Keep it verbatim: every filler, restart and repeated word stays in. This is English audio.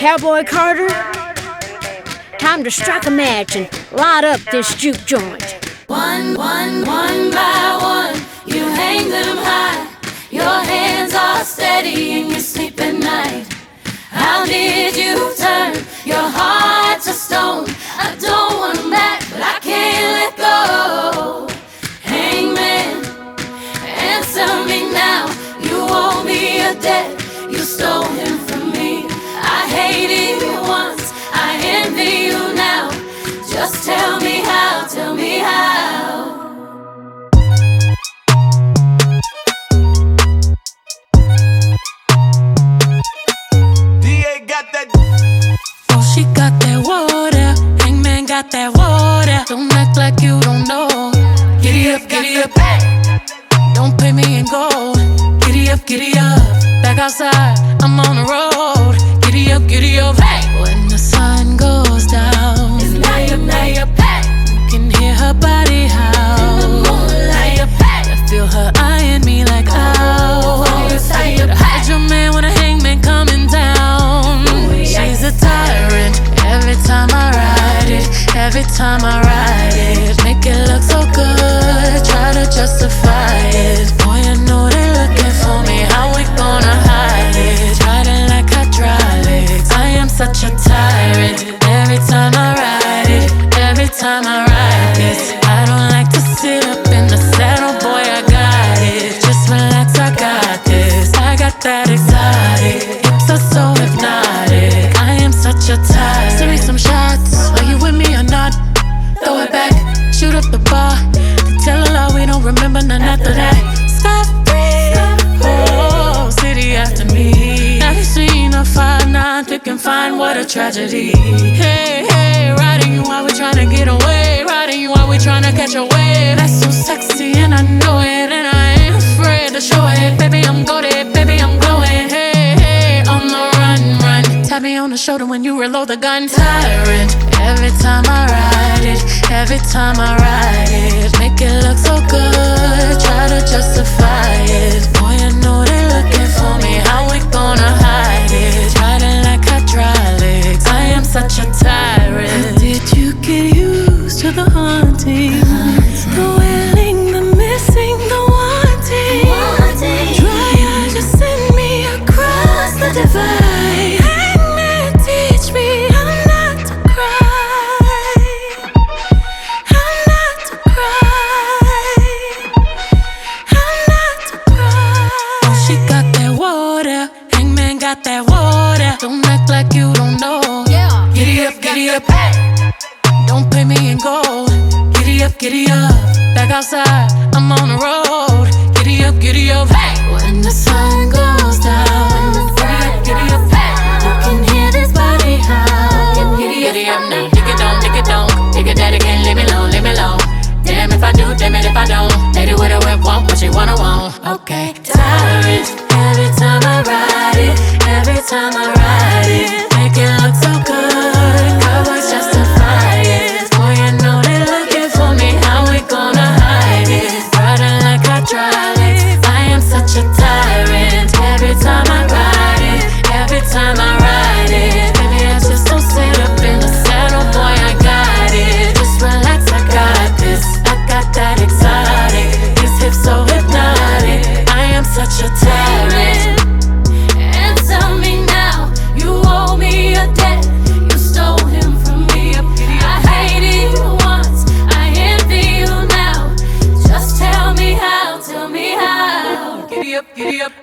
Cowboy Carter, time to strike a match and light up this juke joint. One, one, one by one, you hang them high. Your hands are steady and you sleep at night. How did you turn your heart to stone? I don't want them back, but I can't let go. Hangman, answer me now. You owe me a debt, you stole him from me. I hated you once, I envy you now. Just tell me how, tell me how. D A got that. Oh, she got that water, Hangman got that water. Don't act like you don't know. Giddy up, giddy up, don't pay me in gold. Giddy up, giddy up, back outside, I'm on the road. Giddy up, giddy up, hey. When the sun goes down, it's night up, night up, hey. You can hear her body howl. In the moonlight, hey. I feel her eyeing me like, ow. Hide your man when a hangman coming down. She's a tyrant, every time I ride it. Every time I ride it, make it look so good, try to justify it. Boy, I know they're looking for me, how we gonna hide it? Riding like hydraulics, I am such a tyrant. Every time I ride it, every time I ride this. I don't like to sit up in the saddle, boy, I got it. Just relax, I got this. I got that exotic, hips are so hypnotic. I am such a tyrant. Send me some shots, are you with me or not? Throw it back, shoot up the bar. Tell a lie, we don't remember none after that. Stop free, oh, city after me. Never seen a five nine thick and fine, what a tragedy. Hey, hey, riding you while we tryna get away. Riding you while we tryna catch a wave. That's so sexy and I know it, and I ain't afraid to show it. Baby, I'm goated, baby, I'm glowing. Hey, hey, on the run, run. Tap me on the shoulder when you reload the gun. Tyrant, every time I ride it. Every time I ride it, make it look so good, try to justify it. Boy, I know they're looking for me, how we gonna hide it? Riding like hydraulics, I am such a tyrant. How did you get used to the haunting? The wailing, the missing, the wanting. Dry eyes just send me across the divide. Hangman, teach me how not to cry. How not to cry. How not to cry. Oh, she got that water, Hangman got that water. Don't act like you don't know. Yeah. Giddy up, giddy up, hey. Don't pay me in gold. Giddy up, giddy up, back outside, I'm on the road. Giddy up, giddy up, hey. When the sun goes down, giddy up, giddy up, hey. You can hear this body howl. Giddy up, giddy up now, dig it down, dig it down. Dig it daddy can't leave me alone, leave me alone. Damn if I do, damn it if I don't. Lady with a whip won't, what she wanna want. Okay, tyrant, every time I ride it. Every time I ride it, make it look so good, cowboys justify it. Boy, I know they're looking for me, how we gonna hide it? Riding like hydraulics, I am such a tyrant. Every time I ride it, every time I ride it. Baby, I just don't sit up in the saddle, boy, I got it. Just relax, I got this. I got that exotic, these hips so hypnotic. I am such a tyrant. Answer me now, you owe me a debt, you stole him from me. I hated you once, I envy you now. Just tell me how, tell me how. Giddy up, giddy up.